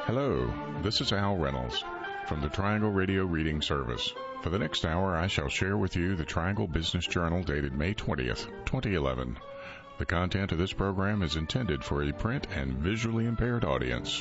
Hello, this is Al Reynolds from the Triangle Radio Reading Service. For the next hour, I shall share with you the Triangle Business Journal dated May 20th, 2011. The content of this program is intended for a print and visually impaired audience.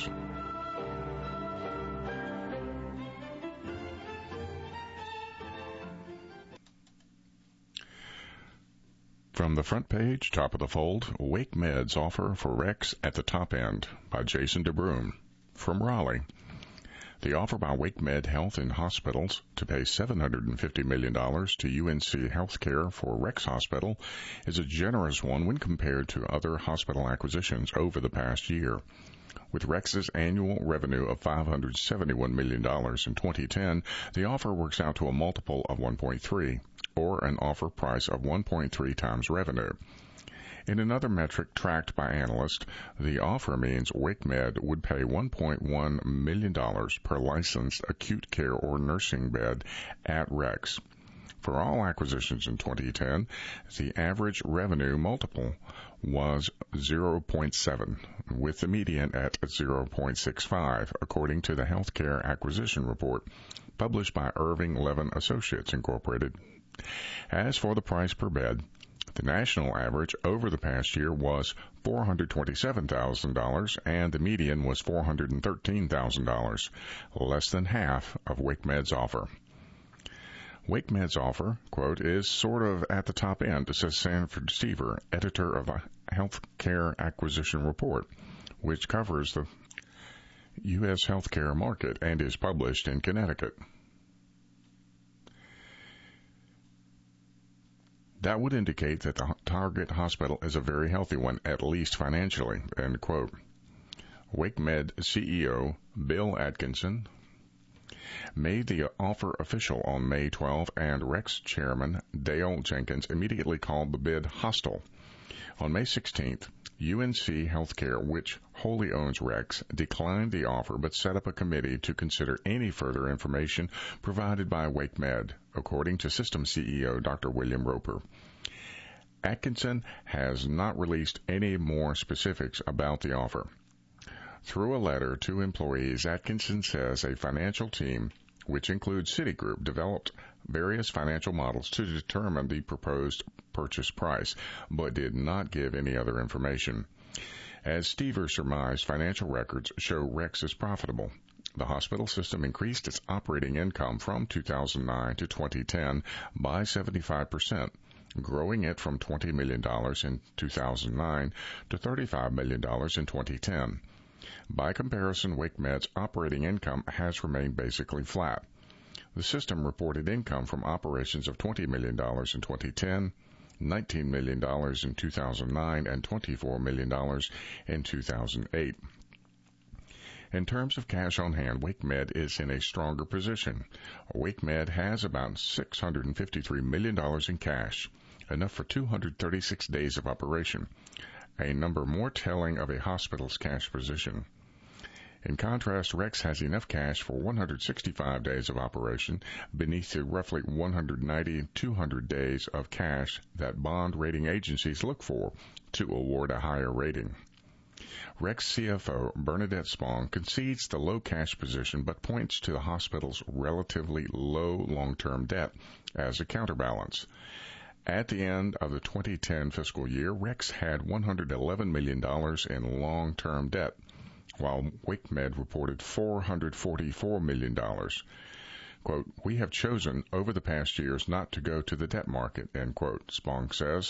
From the front page, top of the fold, WakeMed's offer for Rex at the top end by Jason DeBruin. From Raleigh, the offer by WakeMed Health and Hospitals to pay $750 million to UNC Healthcare for Rex Hospital is a generous one when compared to other hospital acquisitions over the past year. With Rex's annual revenue of $571 million in 2010, the offer works out to a multiple of 1.3, or an offer price of 1.3 times revenue. In another metric tracked by analysts, the offer means WakeMed would pay $1.1 million per licensed acute care or nursing bed at Rex. For all acquisitions in 2010, the average revenue multiple was 0.7, with the median at 0.65, according to the Healthcare Acquisition Report, published by Irving Levin Associates, Incorporated. As for the price per bed, the national average over the past year was $427,000, and the median was $413,000, less than half of WakeMed's offer. WakeMed's offer, quote, is sort of at the top end, says Sanford Stever, editor of a Healthcare Acquisition Report, which covers the U.S. healthcare market and is published in Connecticut. That would indicate that the target hospital is a very healthy one, at least financially, end quote. WakeMed CEO Bill Atkinson made the offer official on May 12, and Rex chairman Dale Jenkins immediately called the bid hostile. On May 16th, UNC Healthcare, which wholly owns Rex, declined the offer but set up a committee to consider any further information provided by WakeMed, according to System CEO Dr. William Roper. Atkinson has not released any more specifics about the offer. Through a letter to employees, Atkinson says a financial team, which includes Citigroup, developed various financial models to determine the proposed purchase price, but did not give any other information. As Stever surmised, financial records show Rex is profitable. The hospital system increased its operating income from 2009 to 2010 by 75%, growing it from $20 million in 2009 to $35 million in 2010. By comparison, WakeMed's operating income has remained basically flat. The system reported income from operations of $20 million in 2010, $19 million in 2009, and $24 million in 2008. In terms of cash on hand, WakeMed is in a stronger position. WakeMed has about $653 million in cash, enough for 236 days of operation, a number more telling of a hospital's cash position. In contrast, Rex has enough cash for 165 days of operation, beneath the roughly 190-200 days of cash that bond rating agencies look for to award a higher rating. Rex CFO Bernadette Spong concedes the low cash position but points to the hospital's relatively low long-term debt as a counterbalance. At the end of the 2010 fiscal year, Rex had $111 million in long-term debt, while WakeMed reported $444 million. Quote, "We have chosen over the past years not to go to the debt market," end quote, Spong says.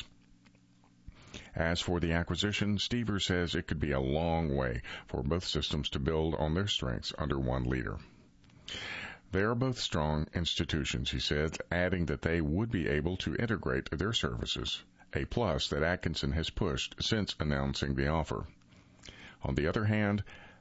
As for the acquisition, Stever says it could be a long way for both systems to build on their strengths under one leader. They are both strong institutions, he said, adding that they would be able to integrate their services, a plus that Atkinson has pushed since announcing the offer. On the other hand,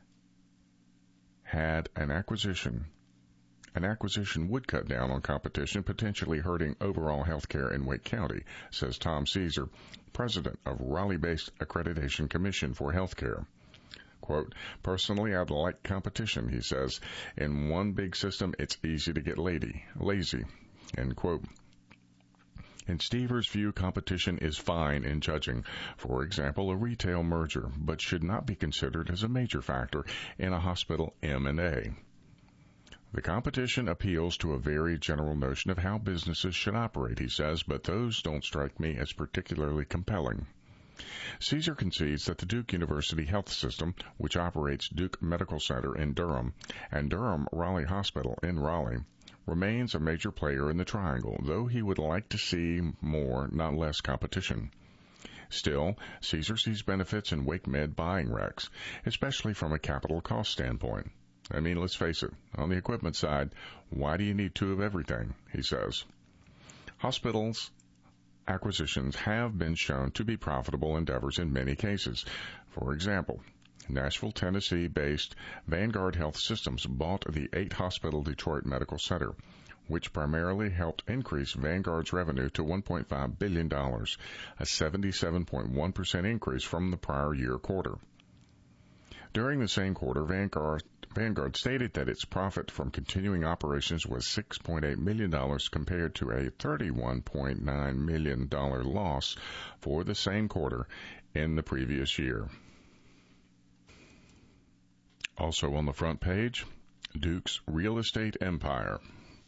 had an acquisition would cut down on competition, potentially hurting overall healthcare in Wake County, says Tom Caesar, president of Raleigh-based Accreditation Commission for Healthcare. Quote, "Personally, I'd like competition," he says. "In one big system, it's easy to get lazy," end quote. In Stever's view, competition is fine in judging, for example, a retail merger, but should not be considered as a major factor in a hospital M&A. The competition appeals to a very general notion of how businesses should operate, he says, but those don't strike me as particularly compelling. Caesar concedes that the Duke University Health System, which operates Duke Medical Center in Durham and Durham Raleigh Hospital in Raleigh, remains a major player in the triangle, though he would like to see more, not less, competition. Still, Caesar sees benefits in WakeMed buying Rex, especially from a capital cost standpoint. I mean, let's face it, on the equipment side, why do you need two of everything, he says. Hospitals acquisitions have been shown to be profitable endeavors in many cases. For example, Nashville, Tennessee-based Vanguard Health Systems bought the 8-hospital Detroit Medical Center, which primarily helped increase Vanguard's revenue to $1.5 billion, a 77.1% increase from the prior year quarter. During the same quarter, Vanguard stated that its profit from continuing operations was $6.8 million compared to a $31.9 million loss for the same quarter in the previous year. Also on the front page, Duke's Real Estate Empire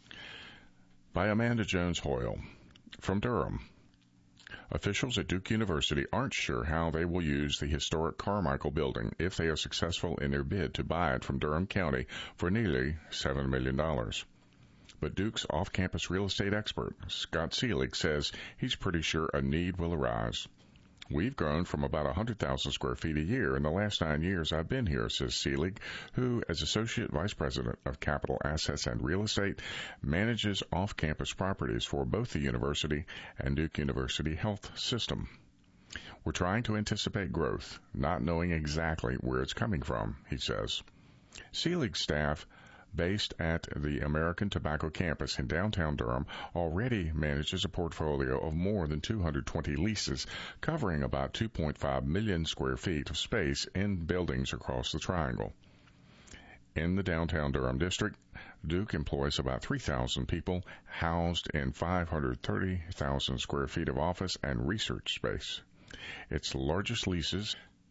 by Amanda Jones Hoyle from Durham. Officials at Duke University aren't sure how they will use the historic Carmichael building if they are successful in their bid to buy it from Durham County for nearly $7 million. But Duke's off-campus real estate expert, Scott Seelig, says he's pretty sure a need will arise. We've grown from about 100,000 square feet a year in the last 9 years I've been here, says Seelig, who, as Associate Vice President of Capital Assets and Real Estate, manages off-campus properties for both the university and Duke University Health System. We're trying to anticipate growth, not knowing exactly where it's coming from, he says. Seelig's staff, based at the American Tobacco campus in downtown Durham, already manages a portfolio of more than 220 leases covering about 2.5 million square feet of space in buildings across the triangle. In the downtown Durham district, Duke employs about 3,000 people housed in 530,000 square feet of office and research space. Its largest leases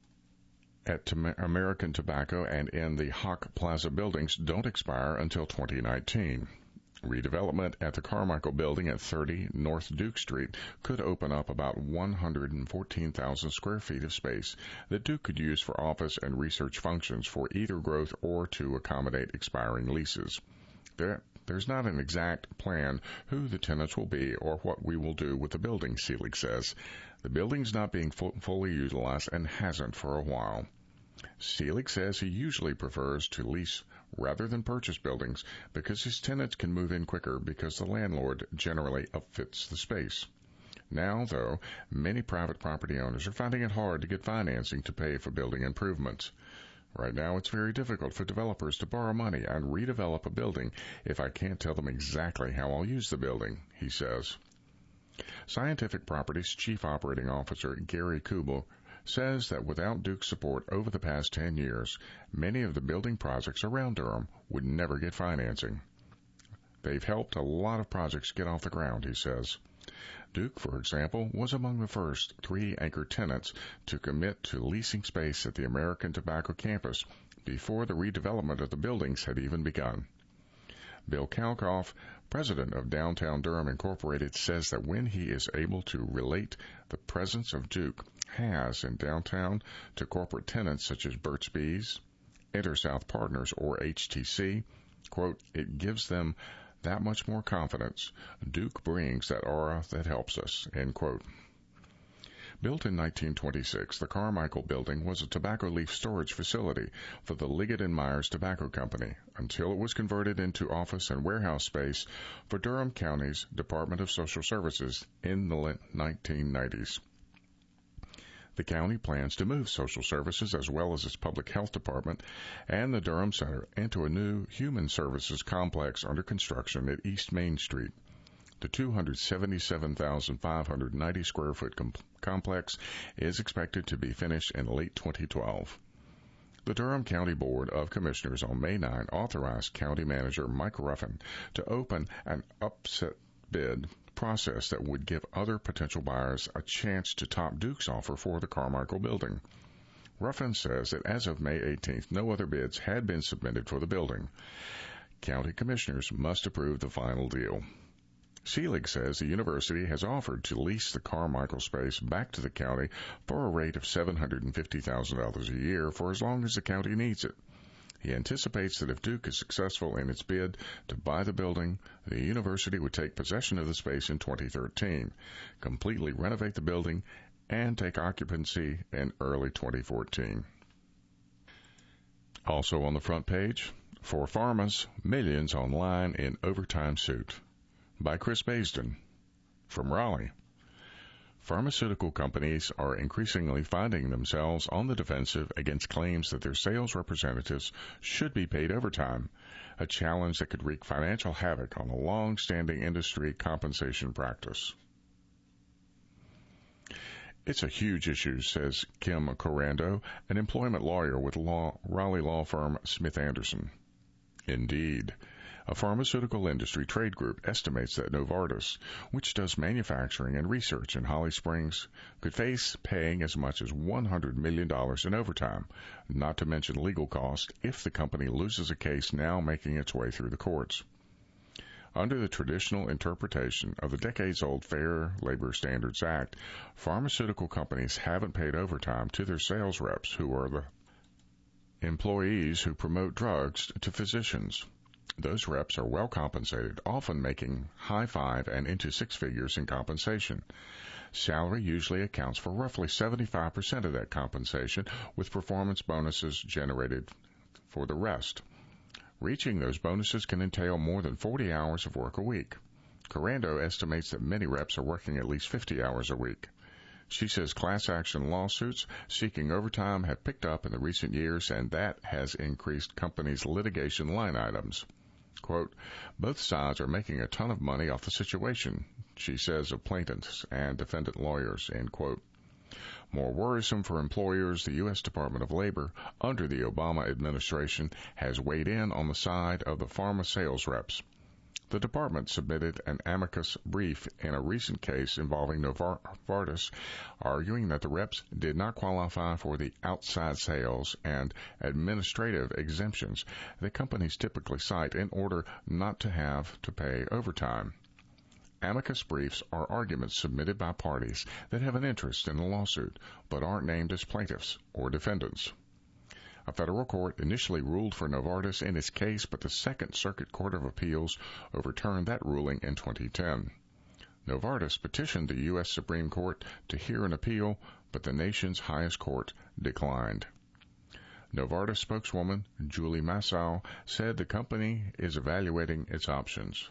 at American Tobacco and in the Hawk Plaza buildings don't expire until 2019. Redevelopment at the Carmichael building at 30 North Duke Street could open up about 114,000 square feet of space that Duke could use for office and research functions for either growth or to accommodate expiring leases. There's not an exact plan who the tenants will be or what we will do with the building, Seelig says. The building's not being fully utilized and hasn't for a while. Seelig says he usually prefers to lease rather than purchase buildings because his tenants can move in quicker because the landlord generally upfits the space. Now, though, many private property owners are finding it hard to get financing to pay for building improvements. Right now, it's very difficult for developers to borrow money and redevelop a building if I can't tell them exactly how I'll use the building, he says. Scientific Properties Chief Operating Officer Gary Kubel says that without Duke's support over the past 10 years, many of the building projects around Durham would never get financing. They've helped a lot of projects get off the ground, he says. Duke, for example, was among the first 3 anchor tenants to commit to leasing space at the American Tobacco campus before the redevelopment of the buildings had even begun. Bill Kalkoff, president of Downtown Durham Incorporated, says that when he is able to relate the presence of Duke has in downtown to corporate tenants such as Burt's Bees, InterSouth Partners, or HTC, quote, it gives them that much more confidence. Duke brings that aura that helps us, end quote. Built in 1926, the Carmichael building was a tobacco leaf storage facility for the Liggett & Myers Tobacco Company until it was converted into office and warehouse space for Durham County's Department of Social Services in the 1990s. The county plans to move social services as well as its public health department and the Durham Center into a new human services complex under construction at East Main Street. The 277,590 square foot complex is expected to be finished in late 2012. The Durham County Board of Commissioners on May 9 authorized County Manager Mike Ruffin to open an bid process that would give other potential buyers a chance to top Duke's offer for the Carmichael building. Ruffin says that as of May 18th, no other bids had been submitted for the building. County commissioners must approve the final deal. Seelig says the university has offered to lease the Carmichael space back to the county for a rate of $750,000 a year for as long as the county needs it. He anticipates that if Duke is successful in its bid to buy the building, the university would take possession of the space in 2013, completely renovate the building, and take occupancy in early 2014. Also on the front page, for pharmas, millions online in overtime suit, by Chris Baisden from Raleigh. Pharmaceutical companies are increasingly finding themselves on the defensive against claims that their sales representatives should be paid overtime, a challenge that could wreak financial havoc on a long-standing industry compensation practice. It's a huge issue, says Kim Corando, an employment lawyer with Raleigh law firm Smith Anderson. Indeed. A pharmaceutical industry trade group estimates that Novartis, which does manufacturing and research in Holly Springs, could face paying as much as $100 million in overtime, not to mention legal costs, if the company loses a case now making its way through the courts. Under the traditional interpretation of the decades-old Fair Labor Standards Act, pharmaceutical companies haven't paid overtime to their sales reps, who are the employees who promote drugs to physicians. Those reps are well compensated, often making high five and into six figures in compensation. Salary usually accounts for roughly 75% of that compensation, with performance bonuses generated for the rest. Reaching those bonuses can entail more than 40 hours of work a week. Corando estimates that many reps are working at least 50 hours a week. She says class action lawsuits seeking overtime have picked up in the recent years, and that has increased companies' litigation line items. Quote, both sides are making a ton of money off the situation, she says of plaintiffs and defendant lawyers, end quote. More worrisome for employers, the U.S. Department of Labor, under the Obama administration, has weighed in on the side of the pharma sales reps. The department submitted an amicus brief in a recent case involving Novartis, arguing that the reps did not qualify for the outside sales and administrative exemptions that companies typically cite in order not to have to pay overtime. Amicus briefs are arguments submitted by parties that have an interest in the lawsuit but aren't named as plaintiffs or defendants. A federal court initially ruled for Novartis in its case, but the Second Circuit Court of Appeals overturned that ruling in 2010. Novartis petitioned the U.S. Supreme Court to hear an appeal, but the nation's highest court declined. Novartis spokeswoman Julie Massow said the company is evaluating its options.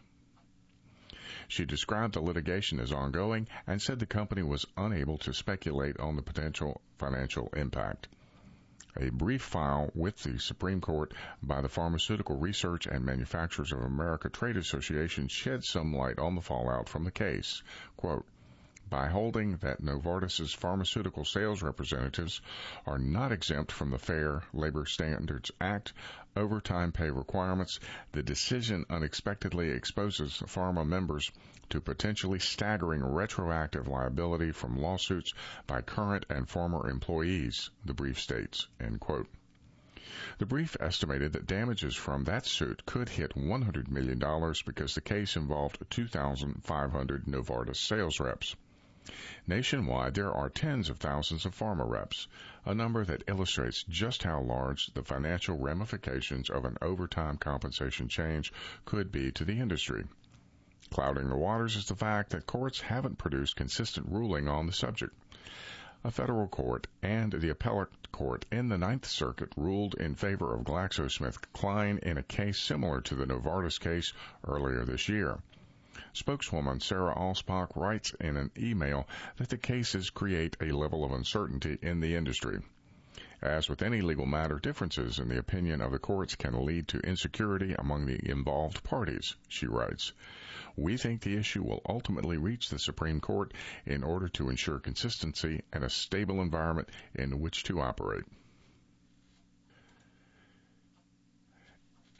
She described the litigation as ongoing and said the company was unable to speculate on the potential financial impact. A brief filed with the Supreme Court by the Pharmaceutical Research and Manufacturers of America Trade Association shed some light on the fallout from the case. Quote, by holding that Novartis's pharmaceutical sales representatives are not exempt from the Fair Labor Standards Act overtime pay requirements, the decision unexpectedly exposes pharma members to potentially staggering retroactive liability from lawsuits by current and former employees, the brief states, end quote. The brief estimated that damages from that suit could hit $100 million because the case involved 2,500 Novartis sales reps. Nationwide, there are tens of thousands of pharma reps, a number that illustrates just how large the financial ramifications of an overtime compensation change could be to the industry. Clouding the waters is the fact that courts haven't produced consistent ruling on the subject. A federal court and the appellate court in the Ninth Circuit ruled in favor of GlaxoSmithKline in a case similar to the Novartis case earlier this year. Spokeswoman Sarah Alsbach writes in an email that the cases create a level of uncertainty in the industry. As with any legal matter, differences in the opinion of the courts can lead to insecurity among the involved parties, she writes. We think the issue will ultimately reach the Supreme Court in order to ensure consistency and a stable environment in which to operate.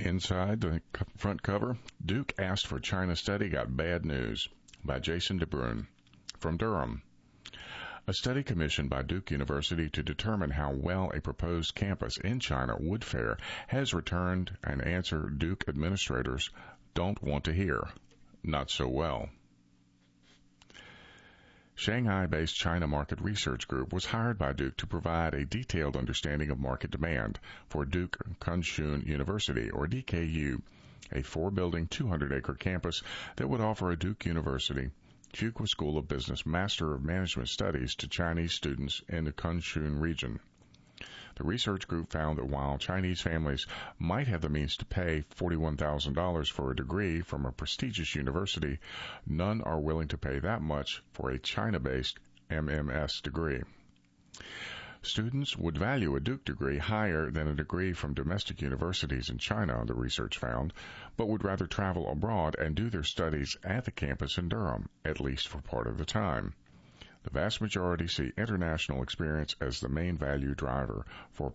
Inside the front cover, Duke asked for China study got bad news, by Jason DeBrun. From Durham. A study commissioned by Duke University to determine how well a proposed campus in China would fare has returned an answer Duke administrators don't want to hear. Not so well. Shanghai-based China Market Research Group was hired by Duke to provide a detailed understanding of market demand for Duke Kunshun University, or DKU, a 4-building, 200-acre campus that would offer a Duke University Fuqua School of Business Master of Management Studies to Chinese students in the Kunshun region. The research group found that while Chinese families might have the means to pay $41,000 for a degree from a prestigious university, none are willing to pay that much for a China-based MMS degree. Students would value a Duke degree higher than a degree from domestic universities in China, the research found, but would rather travel abroad and do their studies at the campus in Durham, at least for part of the time. The vast majority see international experience as the main value driver for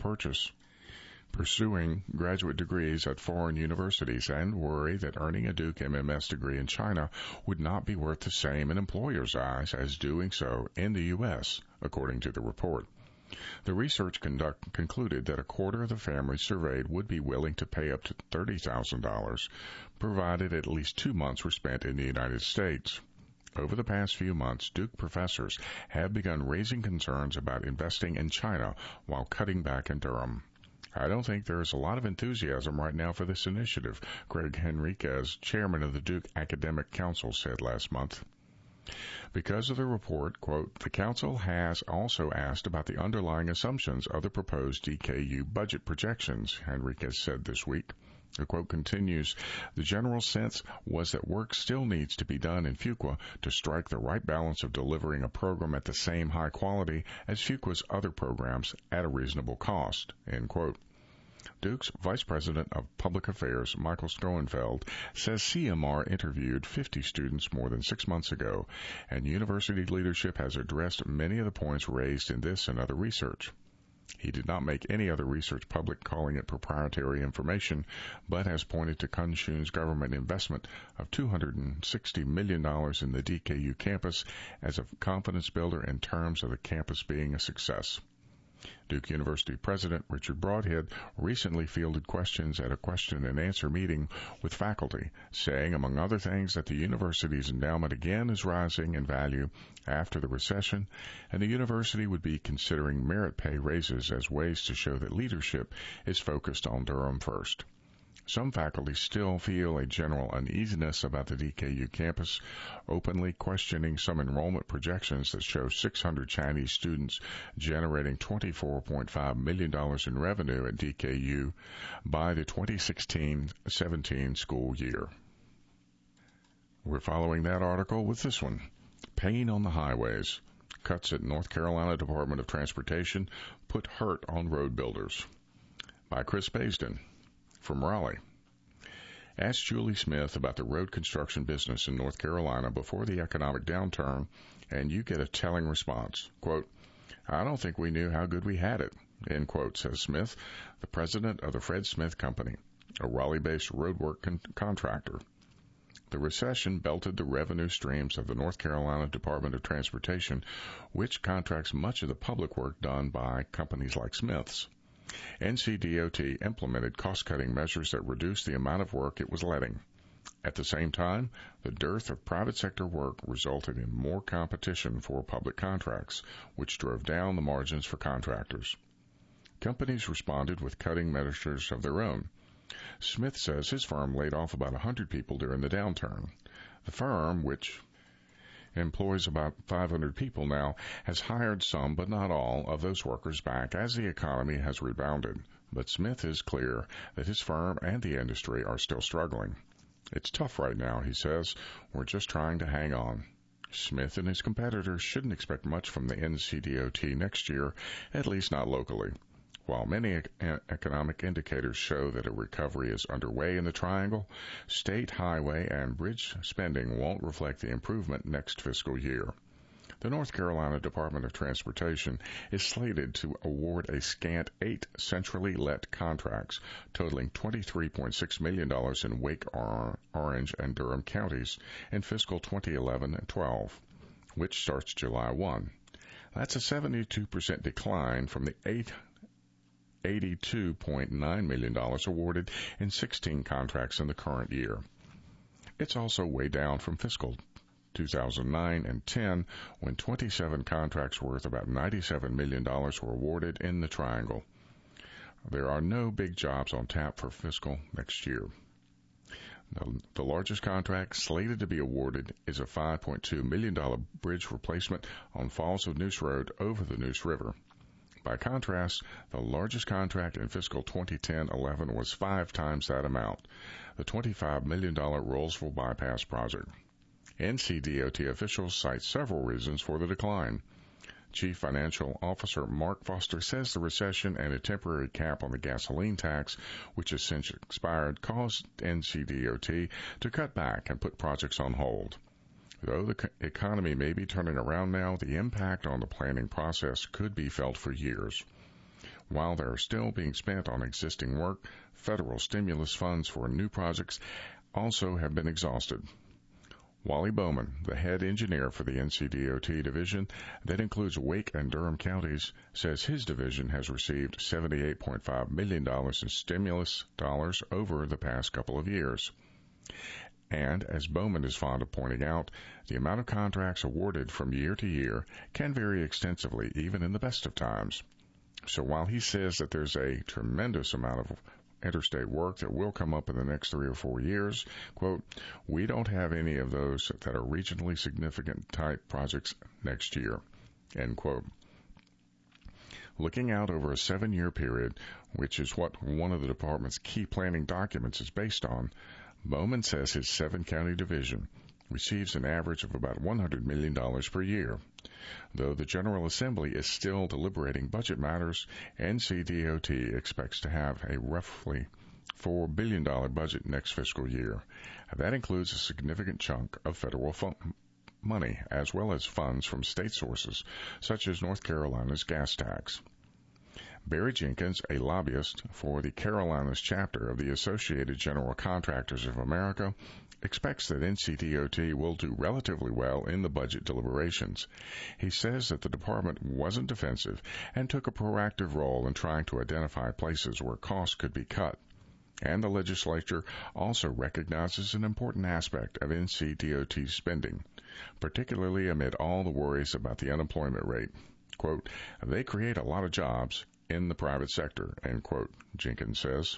pursuing graduate degrees at foreign universities and worry that earning a Duke MMS degree in China would not be worth the same in employers' eyes as doing so in the U.S., according to the report. The research concluded that a quarter of the families surveyed would be willing to pay up to $30,000, provided at least 2 months were spent in the United States. Over the past few months, Duke professors have begun raising concerns about investing in China while cutting back in Durham. I don't think there is a lot of enthusiasm right now for this initiative, Greg Henriquez, chairman of the Duke Academic Council, said last month. Because of the report, quote, the council has also asked about the underlying assumptions of the proposed DKU budget projections, Henriquez said this week. The quote continues, the general sense was that work still needs to be done in Fuqua to strike the right balance of delivering a program at the same high quality as Fuqua's other programs at a reasonable cost, end quote. Duke's Vice President of Public Affairs, Michael Schoenfeld, says CMR interviewed 50 students more than 6 months ago, and university leadership has addressed many of the points raised in this and other research. He did not make any other research public, calling it proprietary information, but has pointed to Kunshun's government investment of $260 million in the DKU campus as a confidence builder in terms of the campus being a success. Duke University President Richard Broadhead recently fielded questions at a question-and-answer meeting with faculty, saying, among other things, that the university's endowment again is rising in value after the recession, and the university would be considering merit pay raises as ways to show that leadership is focused on Durham first. Some faculty still feel a general uneasiness about the DKU campus, openly questioning some enrollment projections that show 600 Chinese students generating $24.5 million in revenue at DKU by the 2016-17 school year. We're following that article with this one. Pain on the highways. Cuts at North Carolina Department of Transportation put hurt on road builders. By Chris Baisden. From Raleigh. Ask Julie Smith about the road construction business in North Carolina before the economic downturn, and you get a telling response. Quote, I don't think we knew how good we had it, end quote, says Smith, the president of the Fred Smith Company, a Raleigh-based roadwork contractor. The recession belted the revenue streams of the North Carolina Department of Transportation, which contracts much of the public work done by companies like Smith's. NCDOT implemented cost-cutting measures that reduced the amount of work it was letting. At the same time, the dearth of private sector work resulted in more competition for public contracts, which drove down the margins for contractors. Companies responded with cutting measures of their own. Smith says his firm laid off about 100 people during the downturn. The firm, which employs about 500 people now, has hired some but not all of those workers back as the economy has rebounded. But Smith is clear that his firm and the industry are still struggling. It's tough right now, he says. We're just trying to hang on. Smith and his competitors shouldn't expect much from the NCDOT next year, at least not locally. While many economic indicators show that a recovery is underway in the Triangle, state highway and bridge spending won't reflect the improvement next fiscal year. The North Carolina Department of Transportation is slated to award a scant 8 centrally let contracts totaling $23.6 million in Wake, Orange, and Durham counties in fiscal 2011 and 12, which starts July 1. That's a 72% decline from the $82.9 million awarded in 16 contracts in the current year. It's also way down from fiscal 2009 and 10, when 27 contracts worth about $97 million were awarded in the Triangle. There are no big jobs on tap for fiscal next year. The largest contract slated to be awarded is a $5.2 million bridge replacement on Falls of Neuse Road over the Neuse River. By contrast, the largest contract in fiscal 2010-11 was 5 times that amount, the $25 million Rollsville Bypass project. NCDOT officials cite several reasons for the decline. Chief Financial Officer Mark Foster says the recession and a temporary cap on the gasoline tax, which has since expired, caused NCDOT to cut back and put projects on hold. Though the economy may be turning around now, the impact on the planning process could be felt for years. While they are still being spent on existing work, federal stimulus funds for new projects also have been exhausted. Wally Bowman, the head engineer for the NCDOT division that includes Wake and Durham counties, says his division has received $78.5 million in stimulus dollars over the past couple of years. And, as Bowman is fond of pointing out, the amount of contracts awarded from year to year can vary extensively, even in the best of times. So while he says that there's a tremendous amount of interstate work that will come up in the next 3 or 4 years, quote, we don't have any of those that are regionally significant type projects next year, end quote. Looking out over a 7-year period, which is what one of the department's key planning documents is based on, Bowman says his 7-county division receives an average of about $100 million per year. Though the General Assembly is still deliberating budget matters, NCDOT expects to have a roughly $4 billion budget next fiscal year. That includes a significant chunk of federal money, as well as funds from state sources, such as North Carolina's gas tax. Barry Jenkins, a lobbyist for the Carolinas chapter of the Associated General Contractors of America, expects that NCDOT will do relatively well in the budget deliberations. He says that the department wasn't defensive and took a proactive role in trying to identify places where costs could be cut. And the legislature also recognizes an important aspect of NCDOT's spending, particularly amid all the worries about the unemployment rate. Quote, they create a lot of jobs in the private sector, end quote, Jenkins says.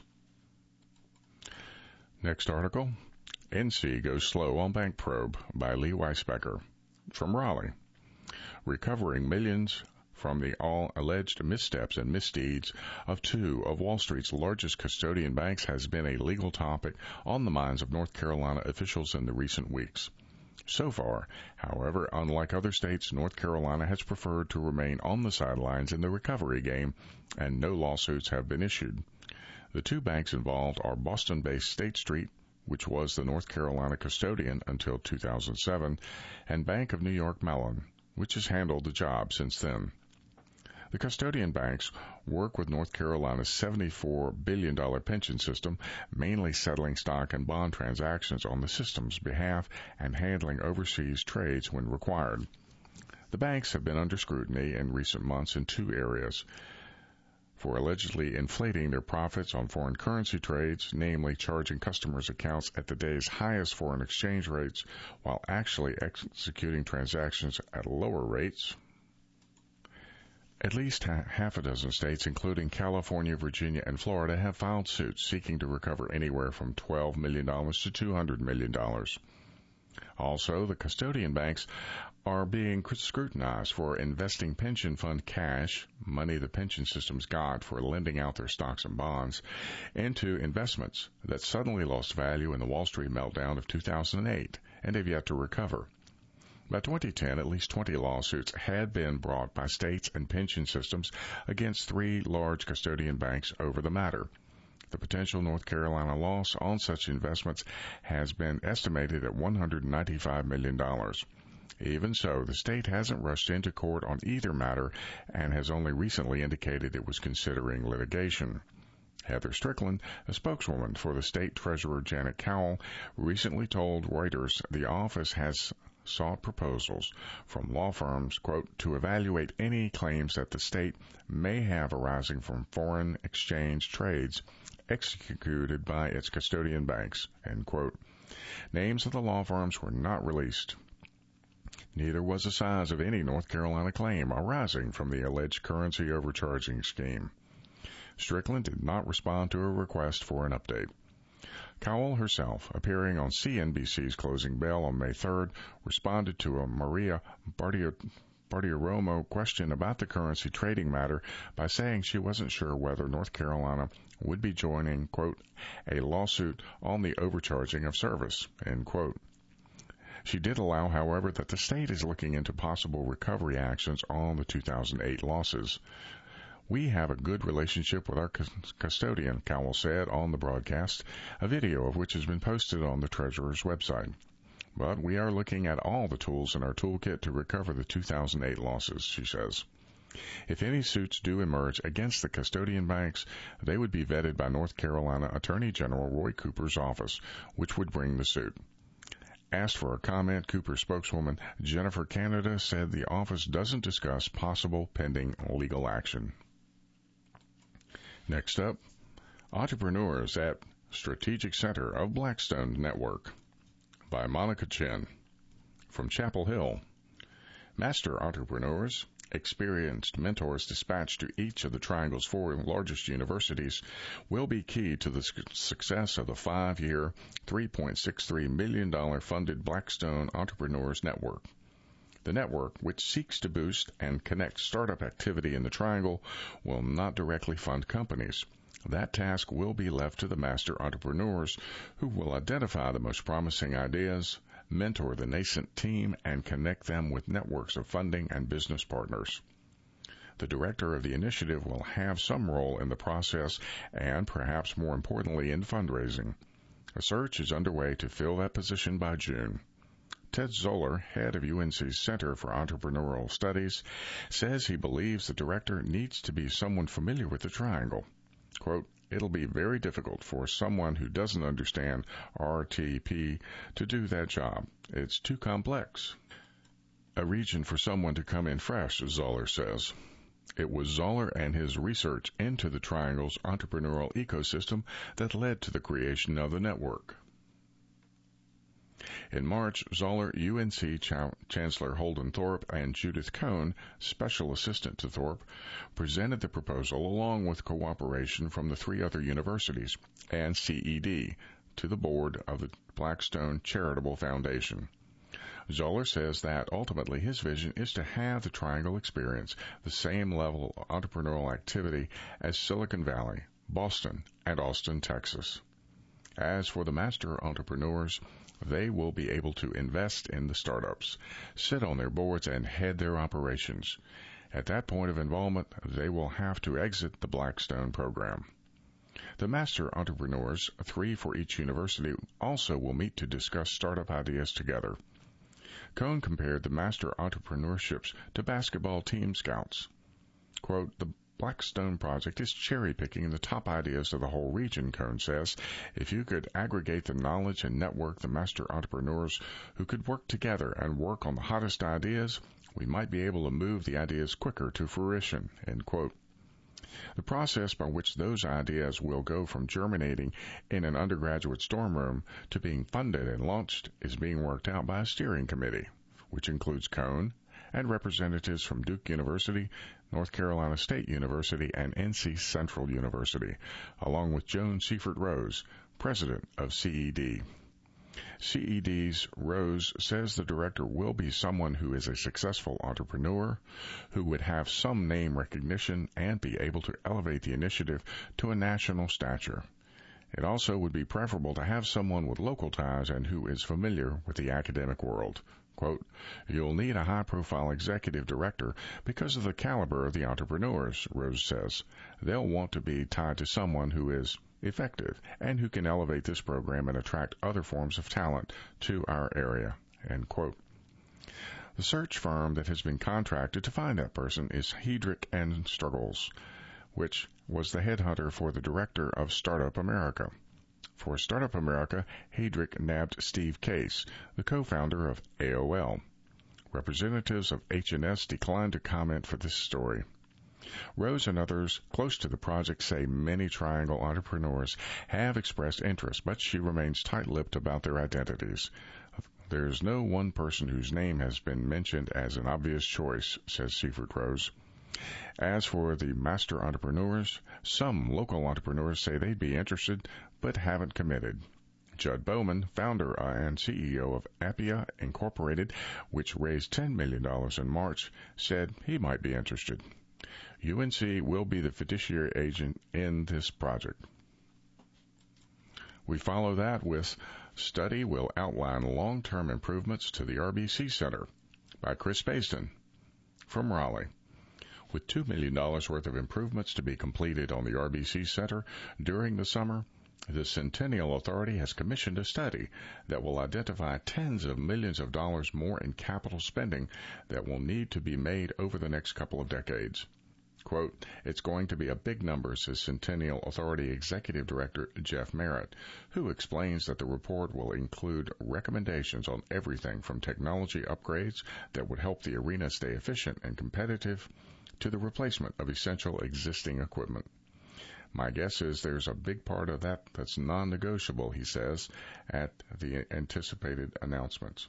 Next article, NC goes slow on bank probe by Lee Weisbecker from Raleigh. Recovering millions from the all-alleged missteps and misdeeds of 2 of Wall Street's largest custodian banks has been a legal topic on the minds of North Carolina officials in the recent weeks. So far, however, unlike other states, North Carolina has preferred to remain on the sidelines in the recovery game, and no lawsuits have been issued. The 2 banks involved are Boston-based State Street, which was the North Carolina custodian until 2007, and Bank of New York Mellon, which has handled the job since then. The custodian banks work with North Carolina's $74 billion pension system, mainly settling stock and bond transactions on the system's behalf and handling overseas trades when required. The banks have been under scrutiny in recent months in 2 areas: for allegedly inflating their profits on foreign currency trades, namely charging customers' accounts at the day's highest foreign exchange rates while actually executing transactions at lower rates. At least half a dozen states, including California, Virginia, and Florida, have filed suits seeking to recover anywhere from $12 million to $200 million. Also, the custodian banks are being scrutinized for investing pension fund cash, money the pension systems got for lending out their stocks and bonds, into investments that suddenly lost value in the Wall Street meltdown of 2008 and have yet to recover. By 2010, at least 20 lawsuits had been brought by states and pension systems against 3 large custodian banks over the matter. The potential North Carolina loss on such investments has been estimated at $195 million. Even so, the state hasn't rushed into court on either matter and has only recently indicated it was considering litigation. Heather Strickland, a spokeswoman for the state treasurer Janet Cowell, recently told Reuters the office has sought proposals from law firms, quote, to evaluate any claims that the state may have arising from foreign exchange trades executed by its custodian banks, end quote. Names of the law firms were not released. Neither was the size of any North Carolina claim arising from the alleged currency overcharging scheme. Strickland did not respond to a request for an update. Cowell herself, appearing on CNBC's Closing Bell on May 3rd, responded to a Maria Bartiromo question about the currency trading matter by saying she wasn't sure whether North Carolina would be joining, quote, a lawsuit on the overcharging of service, end quote. She did allow, however, that the state is looking into possible recovery actions on the 2008 losses. We have a good relationship with our custodian, Cowell said on the broadcast, a video of which has been posted on the Treasurer's website. But we are looking at all the tools in our toolkit to recover the 2008 losses, she says. If any suits do emerge against the custodian banks, they would be vetted by North Carolina Attorney General Roy Cooper's office, which would bring the suit. Asked for a comment, Cooper spokeswoman Jennifer Canada said the office doesn't discuss possible pending legal action. Next up, Entrepreneurs at Strategic Center of Blackstone Network by Monica Chen. From Chapel Hill, master entrepreneurs, experienced mentors dispatched to each of the Triangle's 4 largest universities will be key to the success of the 5-year, $3.63 million funded Blackstone Entrepreneurs Network. The network, which seeks to boost and connect startup activity in the Triangle, will not directly fund companies. That task will be left to the master entrepreneurs, who will identify the most promising ideas, mentor the nascent team, and connect them with networks of funding and business partners. The director of the initiative will have some role in the process and, perhaps more importantly, in fundraising. A search is underway to fill that position by June. Ted Zoller, head of UNC's Center for Entrepreneurial Studies, says he believes the director needs to be someone familiar with the Triangle. Quote, it'll be very difficult for someone who doesn't understand RTP to do that job. It's too complex. A region for someone to come in fresh, Zoller says. It was Zoller and his research into the Triangle's entrepreneurial ecosystem that led to the creation of the network. In March, Zoller, UNC Chancellor Holden Thorpe, and Judith Cohn, special assistant to Thorpe, presented the proposal along with cooperation from the 3 other universities and CED to the board of the Blackstone Charitable Foundation. Zoller says that ultimately his vision is to have the Triangle experience the same level of entrepreneurial activity as Silicon Valley, Boston, and Austin, Texas. As for the master entrepreneurs, they will be able to invest in the startups, sit on their boards, and head their operations. At that point of involvement, they will have to exit the Blackstone program. The master entrepreneurs, 3 for each university, also will meet to discuss startup ideas together. Cohn compared the master entrepreneurships to basketball team scouts. Quote, the Blackstone project is cherry-picking the top ideas of the whole region, Cohn says. If you could aggregate the knowledge and network the master entrepreneurs who could work together and work on the hottest ideas, we might be able to move the ideas quicker to fruition, end quote. The process by which those ideas will go from germinating in an undergraduate dorm room to being funded and launched is being worked out by a steering committee, which includes Cohn and representatives from Duke University, North Carolina State University, and NC Central University, along with Joan Seifert Rose, president of CED. CED's Rose says the director will be someone who is a successful entrepreneur, who would have some name recognition and be able to elevate the initiative to a national stature. It also would be preferable to have someone with local ties and who is familiar with the academic world. Quote, you'll need a high-profile executive director because of the caliber of the entrepreneurs, Rose says. They'll want to be tied to someone who is effective and who can elevate this program and attract other forms of talent to our area, end quote. The search firm that has been contracted to find that person is Heidrick & Struggles, which was the headhunter for the director of Startup America. For Startup America, Heidrick nabbed Steve Case, the co-founder of AOL. Representatives of H&S declined to comment for this story. Rose and others close to the project say many Triangle entrepreneurs have expressed interest, but she remains tight-lipped about their identities. There's no one person whose name has been mentioned as an obvious choice, says Seifert Rose. As for the master entrepreneurs, some local entrepreneurs say they'd be interested, but haven't committed. Judd Bowman, founder and CEO of Appia Incorporated, which raised $10 million in March, said he might be interested. UNC will be the fiduciary agent in this project. We follow that with Study Will Outline Long-Term Improvements to the RBC Center by Chris Baisden from Raleigh. With $2 million worth of improvements to be completed on the RBC Center during the summer, the Centennial Authority has commissioned a study that will identify tens of millions of dollars more in capital spending that will need to be made over the next couple of decades. Quote, "It's going to be a big number," says Centennial Authority Executive Director Jeff Merritt, who explains that the report will include recommendations on everything from technology upgrades that would help the arena stay efficient and competitive to the replacement of essential existing equipment. "My guess is there's a big part of that that's non-negotiable," he says, at the anticipated announcements.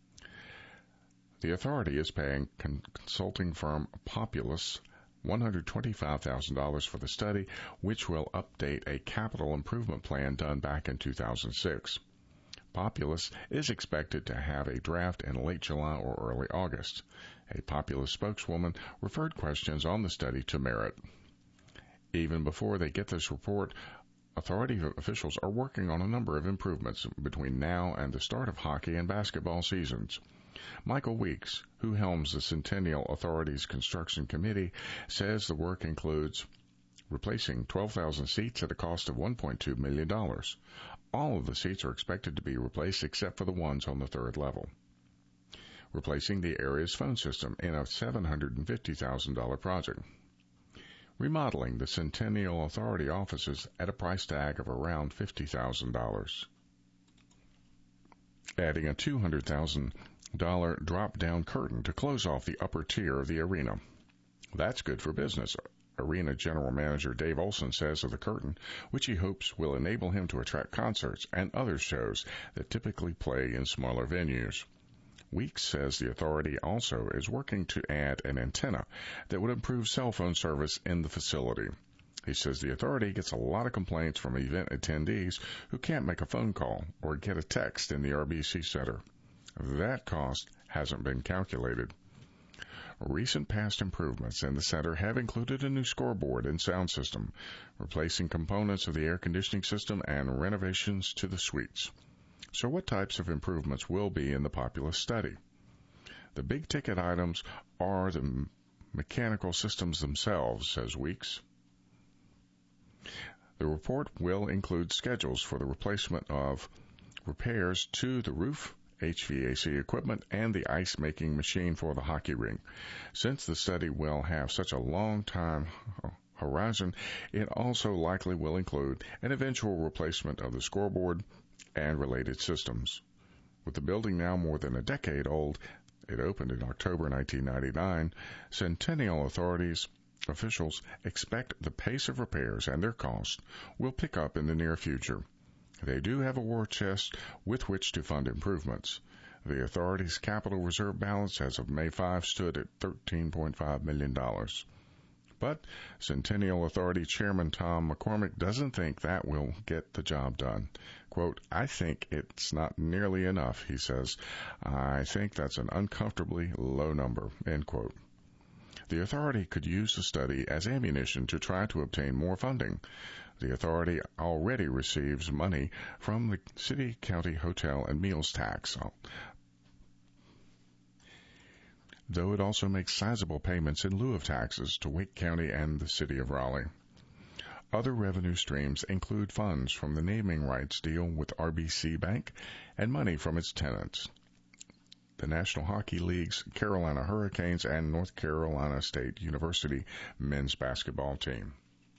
The authority is paying consulting firm Populous $125,000 for the study, which will update a capital improvement plan done back in 2006. Populous is expected to have a draft in late July or early August. A Populous spokeswoman referred questions on the study to Merritt. Even before they get this report, authority officials are working on a number of improvements between now and the start of hockey and basketball seasons. Michael Weeks, who helms the Centennial Authority's construction committee, says the work includes replacing 12,000 seats at a cost of $1.2 million. All of the seats are expected to be replaced except for the ones on the third level. Replacing the area's phone system in a $750,000 project. Remodeling the Centennial Authority offices at a price tag of around $50,000. Adding a $200,000 drop-down curtain to close off the upper tier of the arena. That's good for business, Arena General Manager Dave Olson says of the curtain, which he hopes will enable him to attract concerts and other shows that typically play in smaller venues. Weeks says the authority also is working to add an antenna that would improve cell phone service in the facility. He says the authority gets a lot of complaints from event attendees who can't make a phone call or get a text in the RBC Center. That cost hasn't been calculated. Recent past improvements in the center have included a new scoreboard and sound system, replacing components of the air conditioning system, and renovations to the suites. So what types of improvements will be in the Populous study? The big-ticket items are the mechanical systems themselves, says Weeks. The report will include schedules for the replacement of repairs to the roof, HVAC equipment, and the ice-making machine for the hockey rink. Since the study will have such a long time horizon, it also likely will include an eventual replacement of the scoreboard and related systems. With the building now more than a decade old, it opened in October 1999, Centennial Authority's officials expect the pace of repairs and their cost will pick up in the near future. They do have a war chest with which to fund improvements. The authority's capital reserve balance as of May 5 stood at $13.5 million. But Centennial Authority Chairman Tom McCormick doesn't think that will get the job done. Quote, "I think it's not nearly enough," he says. "I think that's an uncomfortably low number," end quote. The authority could use the study as ammunition to try to obtain more funding. The authority already receives money from the city, county, hotel, and meals tax, though it also makes sizable payments in lieu of taxes to Wake County and the city of Raleigh. Other revenue streams include funds from the naming rights deal with RBC Bank and money from its tenants. the National Hockey League's Carolina Hurricanes and North Carolina State University men's basketball team.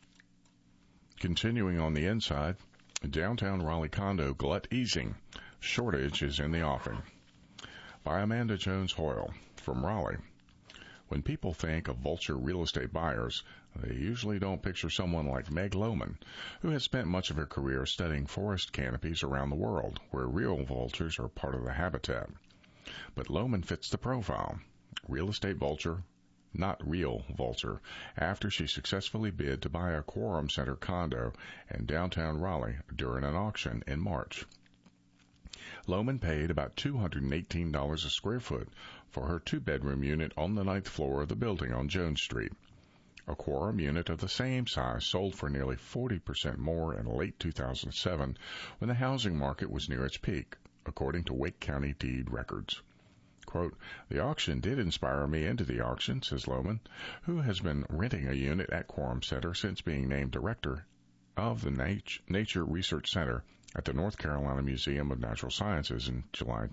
Continuing on the inside, downtown Raleigh condo glut easing. Shortage is in the offing. By Amanda Jones Hoyle from Raleigh. When people think of vulture real estate buyers, they usually don't picture someone like Meg Lohman, who has spent much of her career studying forest canopies around the world, where real vultures are part of the habitat. But Lohman fits the profile. Real estate vulture, not real vulture, after she successfully bid to buy a Quorum Center condo in downtown Raleigh during an auction in March. Lohman paid about $218 a square foot for her two-bedroom unit on the 9th floor of the building on Jones Street. A Quorum unit of the same size sold for nearly 40% more in late 2007 when the housing market was near its peak, according to Wake County deed records. Quote, "The auction did inspire me into the auction," says Lohman, who has been renting a unit at Quorum Center since being named director of the Nature Research Center at the North Carolina Museum of Natural Sciences in July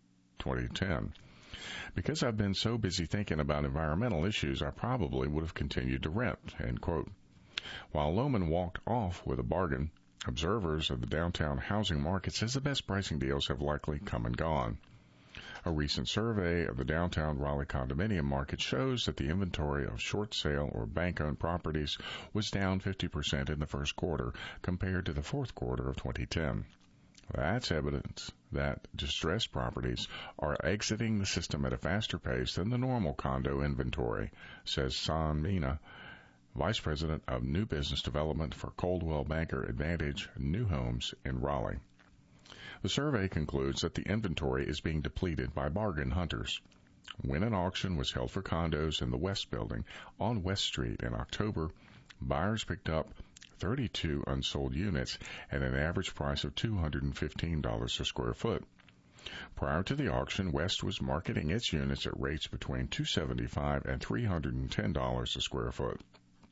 2010. "Because I've been so busy thinking about environmental issues, I probably would have continued to rent," end quote. While Lohman walked off with a bargain, observers of the downtown housing market says the best pricing deals have likely come and gone. A recent survey of the downtown Raleigh condominium market shows that the inventory of short sale or bank-owned properties was down 50% in the first quarter compared to the fourth quarter of 2010. That's evidence that distressed properties are exiting the system at a faster pace than the normal condo inventory, says San Mina, Vice President of New Business Development for Coldwell Banker Advantage New Homes in Raleigh. The survey concludes that the inventory is being depleted by bargain hunters. When an auction was held for condos in the West Building on West Street in October, buyers picked up 32 unsold units at an average price of $215 a square foot. Prior to the auction, West was marketing its units at rates between $275 and $310 a square foot.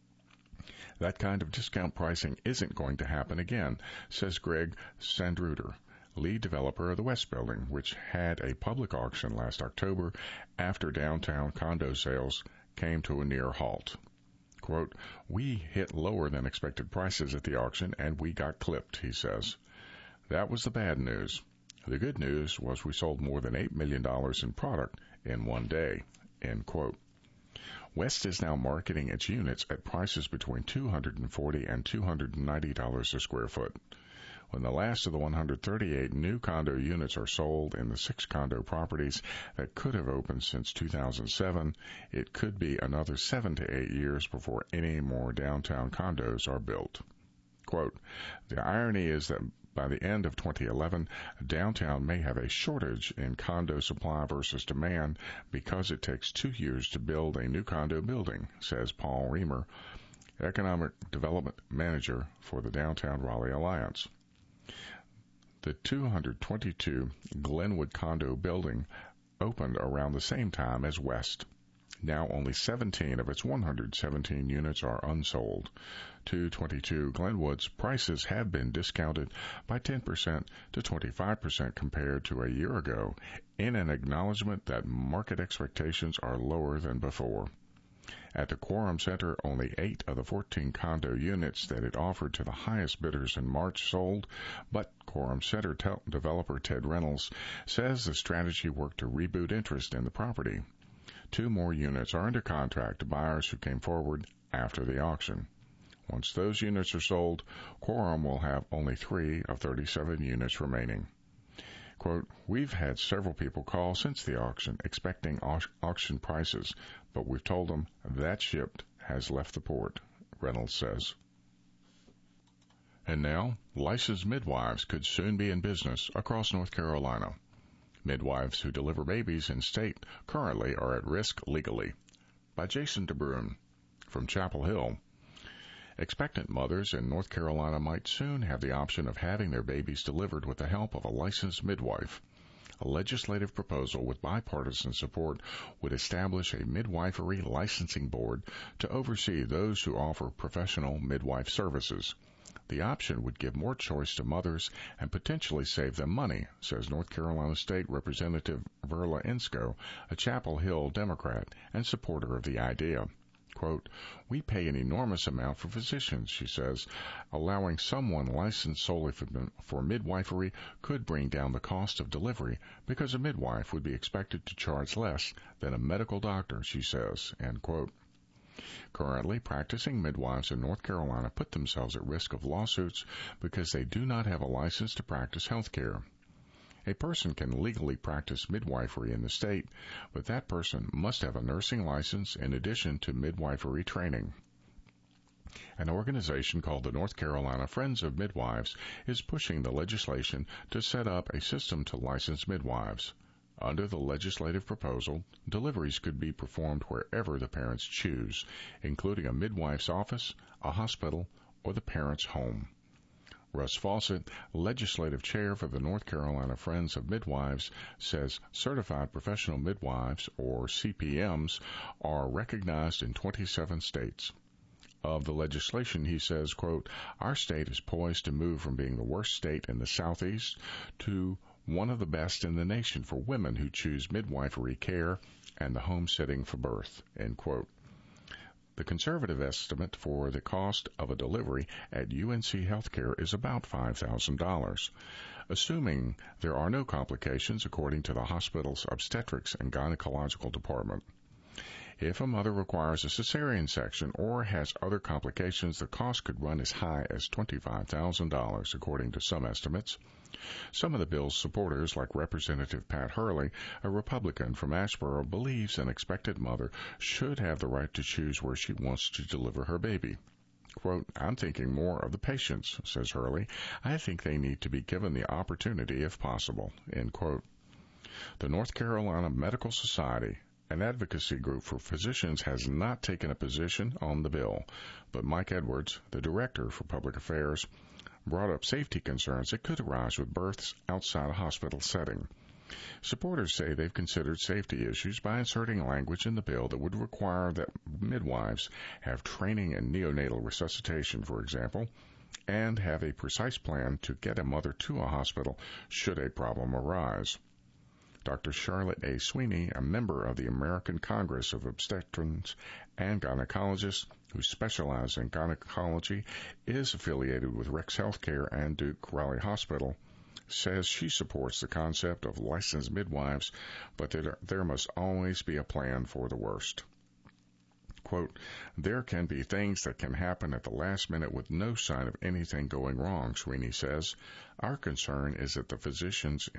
That kind of discount pricing isn't going to happen again, says Greg Sandruder, lead developer of the West Building, which had a public auction last October after downtown condo sales came to a near halt. Quote, "We hit lower than expected prices at the auction and we got clipped," he says. "That was the bad news. The good news was we sold more than $8 million in product in one day," end quote. West is now marketing its units at prices between $240 and $290 a square foot. When the last of the 138 new condo units are sold in the 6 condo properties that could have opened since 2007, it could be another 7 to 8 years before any more downtown condos are built. Quote, "The irony is that by the end of 2011, downtown may have a shortage in condo supply versus demand because it takes 2 years to build a new condo building," says Paul Reamer, Economic Development Manager for the Downtown Raleigh Alliance. The 222 Glenwood condo building opened around the same time as West. Now only 17 of its 117 units are unsold. 222 Glenwood's prices have been discounted by 10% to 25% compared to a year ago, in an acknowledgement that market expectations are lower than before. At the Quorum Center, only 8 of the 14 condo units that it offered to the highest bidders in March sold, but Quorum Center developer Ted Reynolds says the strategy worked to reboot interest in the property. 2 more units are under contract to buyers who came forward after the auction. Once those units are sold, Quorum will have only 3 of 37 units remaining. Quote, "We've had several people call since the auction expecting auction prices, but we've told them that ship has left the port," Reynolds says. And now, licensed midwives could soon be in business across North Carolina. Midwives who deliver babies in state currently are at risk legally. By Jason DeBruin from Chapel Hill. Expectant mothers in North Carolina might soon have the option of having their babies delivered with the help of a licensed midwife. A legislative proposal with bipartisan support would establish a midwifery licensing board to oversee those who offer professional midwife services. The option would give more choice to mothers and potentially save them money, says North Carolina State Representative Verla Insco, a Chapel Hill Democrat and supporter of the idea. Quote, "We pay an enormous amount for physicians," she says. "Allowing someone licensed solely for midwifery could bring down the cost of delivery because a midwife would be expected to charge less than a medical doctor," she says. End quote. Currently, practicing midwives in North Carolina put themselves at risk of lawsuits because they do not have a license to practice health care. A person can legally practice midwifery in the state, but that person must have a nursing license in addition to midwifery training. An organization called the North Carolina Friends of Midwives is pushing the legislation to set up a system to license midwives. Under the legislative proposal, deliveries could be performed wherever the parents choose, including a midwife's office, a hospital, or the parent's home. Russ Fawcett, legislative chair for the North Carolina Friends of Midwives, says certified professional midwives, or CPMs, are recognized in 27 states. Of the legislation, he says, quote, "Our state is poised to move from being the worst state in the Southeast to one of the best in the nation for women who choose midwifery care and the home setting for birth," end quote. The conservative estimate for the cost of a delivery at UNC Healthcare is about $5,000, assuming there are no complications according to the hospital's obstetrics and gynecological department. If a mother requires a cesarean section or has other complications, the cost could run as high as $25,000, according to some estimates. Some of the bill's supporters, like Representative Pat Hurley, a Republican from Asheboro, believes an expectant mother should have the right to choose where she wants to deliver her baby. Quote, "I'm thinking more of the patients," says Hurley. "I think they need to be given the opportunity if possible," end quote. The North Carolina Medical Society, an advocacy group for physicians, has not taken a position on the bill, but Mike Edwards, the director for public affairs, brought up safety concerns that could arise with births outside a hospital setting. Supporters say they've considered safety issues by inserting language in the bill that would require that midwives have training in neonatal resuscitation, for example, and have a precise plan to get a mother to a hospital should a problem arise. Dr. Charlotte A. Sweeney, a member of the American Congress of Obstetricians and Gynecologists who specialize in gynecology, is affiliated with Rex Healthcare and Duke Raleigh Hospital, says she supports the concept of licensed midwives, but that there must always be a plan for the worst. Quote, "There can be things that can happen at the last minute with no sign of anything going wrong," Sweeney says. Our concern as physicians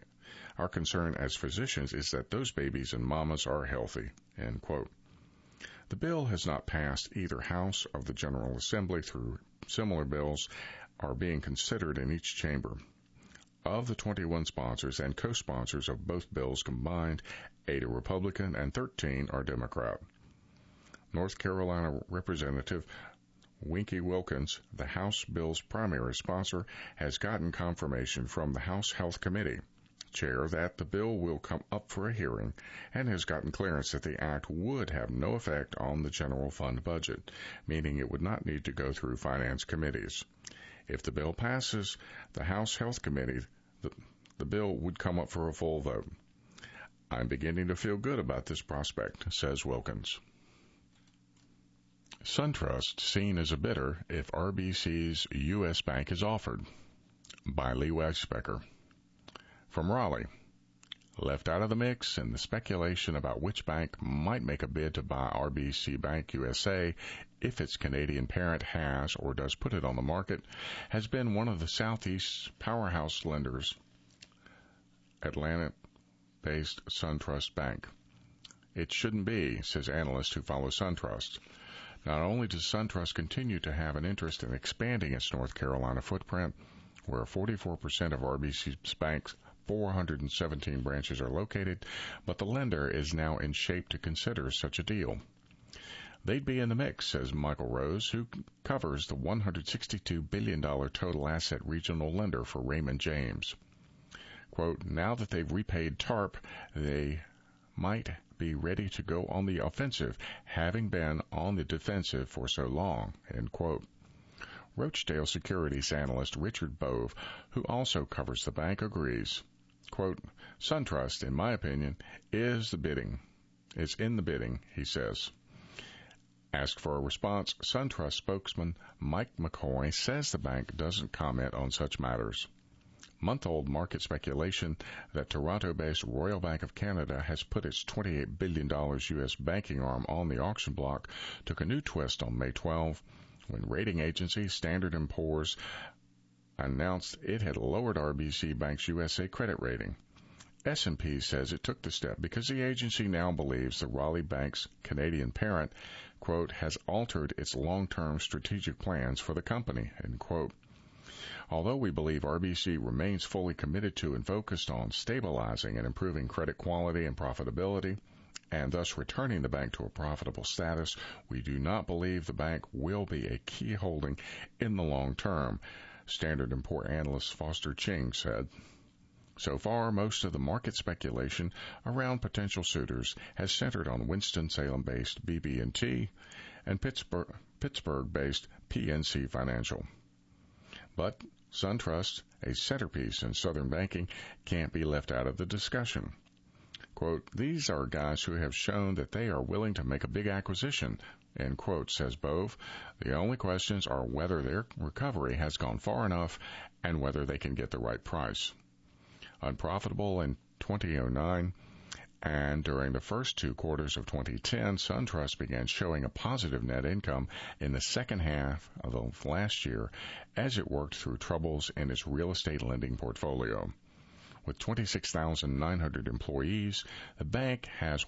is that those babies and mamas are healthy," end quote. The bill has not passed either house of the General Assembly. Through similar bills are being considered in each chamber. Of the 21 sponsors and co-sponsors of both bills combined, 8 are Republican and 13 are Democrat. North Carolina Representative Winky Wilkins, the House bill's primary sponsor, has gotten confirmation from the House Health Committee chair that the bill will come up for a hearing and has gotten clearance that the act would have no effect on the general fund budget, meaning it would not need to go through finance committees. If the bill passes the House Health Committee, the bill would come up for a full vote. "I'm beginning to feel good about this prospect," says Wilkins. SunTrust seen as a bidder if RBC's U.S. Bank is offered, by Lee Weisbecker. From Raleigh, left out of the mix in the speculation about which bank might make a bid to buy RBC Bank USA if its Canadian parent has or does put it on the market, has been one of the Southeast's powerhouse lenders, Atlanta-based SunTrust Bank. It shouldn't be, says analyst who follows SunTrust. Not only does SunTrust continue to have an interest in expanding its North Carolina footprint, where 44% of RBC Bank's 417 branches are located, but the lender is now in shape to consider such a deal. They'd be in the mix, says Michael Rose, who covers the $162 billion total asset regional lender for Raymond James. Quote, "Now that they've repaid TARP, they might be ready to go on the offensive, having been on the defensive for so long," end quote. Rochdale Securities analyst Richard Bove, who also covers the bank, agrees. Quote, SunTrust, in my opinion, is in the bidding, he says. Asked for a response, SunTrust spokesman Mike McCoy says the bank doesn't comment on such matters. Month-old market speculation that Toronto-based Royal Bank of Canada has put its $28 billion U.S. banking arm on the auction block took a new twist on May 12 when rating agency Standard & Poor's announced it had lowered RBC Bank's USA credit rating. S&P says it took the step because the agency now believes the Raleigh Bank's Canadian parent, quote, has altered its long-term strategic plans for the company, end quote. Although we believe RBC remains fully committed to and focused on stabilizing and improving credit quality and profitability, and thus returning the bank to a profitable status, we do not believe the bank will be a key holding in the long term, Standard & Poor's analyst Foster Ching said. So far, most of the market speculation around potential suitors has centered on Winston-Salem-based BB&T and Pittsburgh-based PNC Financial. But SunTrust, a centerpiece in Southern banking, can't be left out of the discussion. Quote, these are guys who have shown that they are willing to make a big acquisition, end quote, says Bove. The only questions are whether their recovery has gone far enough and whether they can get the right price. Unprofitable in 2009 and during the first 2 quarters of 2010, SunTrust began showing a positive net income in the second half of last year as it worked through troubles in its real estate lending portfolio. With 26,900 employees, the bank has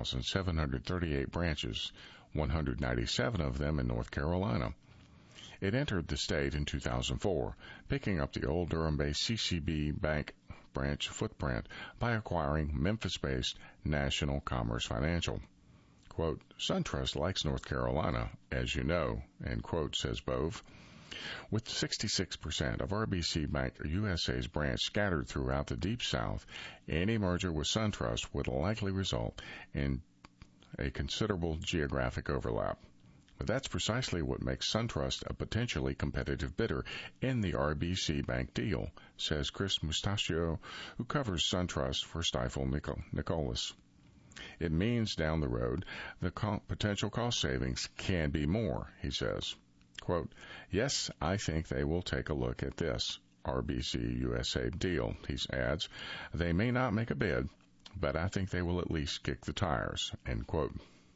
1,738 branches, 197 of them in North Carolina. It entered the state in 2004, picking up the old Durham-based CCB Bank branch footprint by acquiring Memphis-based National Commerce Financial. Quote, SunTrust likes North Carolina, as you know, end quote, says Bove. With 66% of RBC Bank USA's branch scattered throughout the Deep South, any merger with SunTrust would likely result in a considerable geographic overlap. But that's precisely what makes SunTrust a potentially competitive bidder in the RBC Bank deal, says Chris Mustachio, who covers SunTrust for Stifel Nicolaus. It means down the road the potential cost savings can be more, he says. Quote, yes, I think they will take a look at this RBC USA deal, he adds. They may not make a bid, but I think they will at least kick the tires, end quote.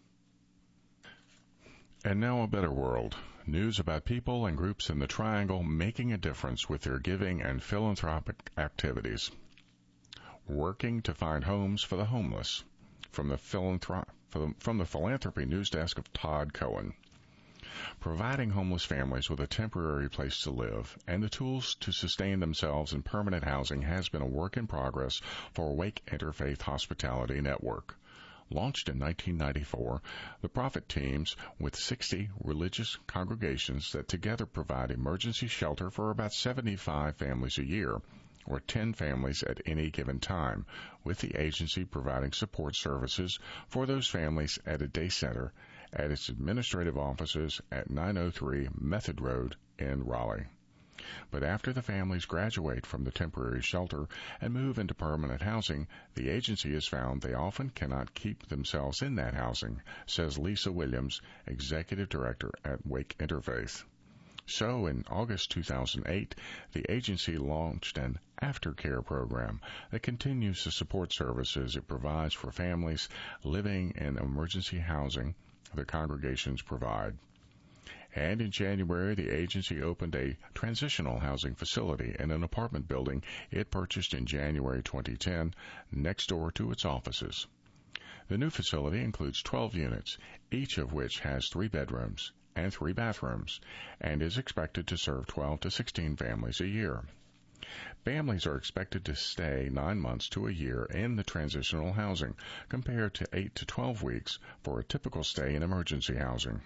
And now a better world. News about people and groups in the Triangle making a difference with their giving and philanthropic activities. Working to find homes for the homeless. From the Philanthropy News Desk of Todd Cohen. Providing homeless families with a temporary place to live and the tools to sustain themselves in permanent housing has been a work in progress for Wake Interfaith Hospitality Network. Launched in 1994, the Prophet teams with 60 religious congregations that together provide emergency shelter for about 75 families a year, or 10 families at any given time, with the agency providing support services for those families at a day center at its administrative offices at 903 Method Road in Raleigh. But after the families graduate from the temporary shelter and move into permanent housing, the agency has found they often cannot keep themselves in that housing, says Lisa Williams, Executive Director at Wake Interfaith. So, in August 2008, the agency launched an aftercare program that continues the support services it provides for families living in emergency housing the congregations provide. And in January, the agency opened a transitional housing facility in an apartment building it purchased in January 2010 next door to its offices. The new facility includes 12 units, each of which has 3 bedrooms and 3 bathrooms, and is expected to serve 12 to 16 families a year. Families are expected to stay 9 months to a year in the transitional housing, compared to 8 to 12 weeks for a typical stay in emergency housing.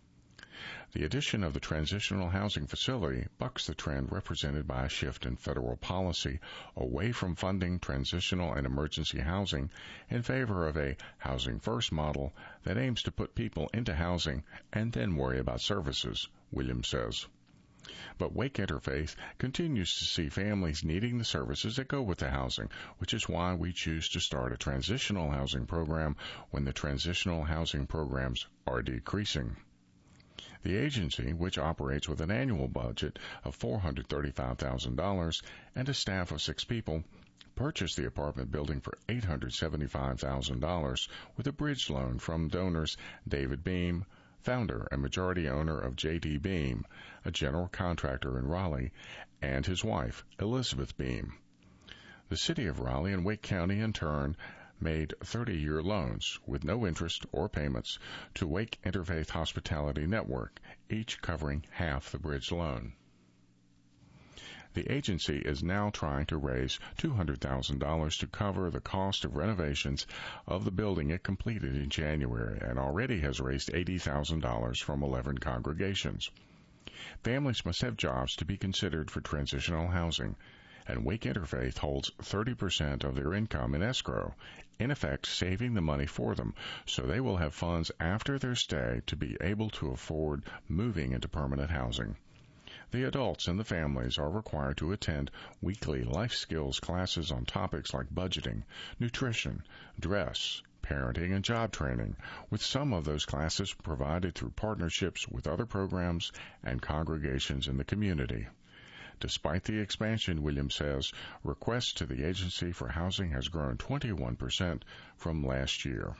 The addition of the transitional housing facility bucks the trend represented by a shift in federal policy away from funding transitional and emergency housing in favor of a housing first model that aims to put people into housing and then worry about services, Williams says. But Wake Interfaith continues to see families needing the services that go with the housing, which is why we choose to start a transitional housing program when the transitional housing programs are decreasing. The agency, which operates with an annual budget of $435,000 and a staff of 6 people, purchased the apartment building for $875,000 with a bridge loan from donors David Beam, founder and majority owner of J.D. Beam, a general contractor in Raleigh, and his wife, Elizabeth Beam. The city of Raleigh and Wake County, in turn, made 30-year loans with no interest or payments to Wake Interfaith Hospitality Network, each covering half the bridge loan. The agency is now trying to raise $200,000 to cover the cost of renovations of the building it completed in January and already has raised $80,000 from 11 congregations. Families must have jobs to be considered for transitional housing, and Wake Interfaith holds 30% of their income in escrow, in effect saving the money for them, so they will have funds after their stay to be able to afford moving into permanent housing. The adults and the families are required to attend weekly life skills classes on topics like budgeting, nutrition, dress, parenting, and job training, with some of those classes provided through partnerships with other programs and congregations in the community. Despite the expansion, Williams says, requests to the agency for housing has grown 21% from last year.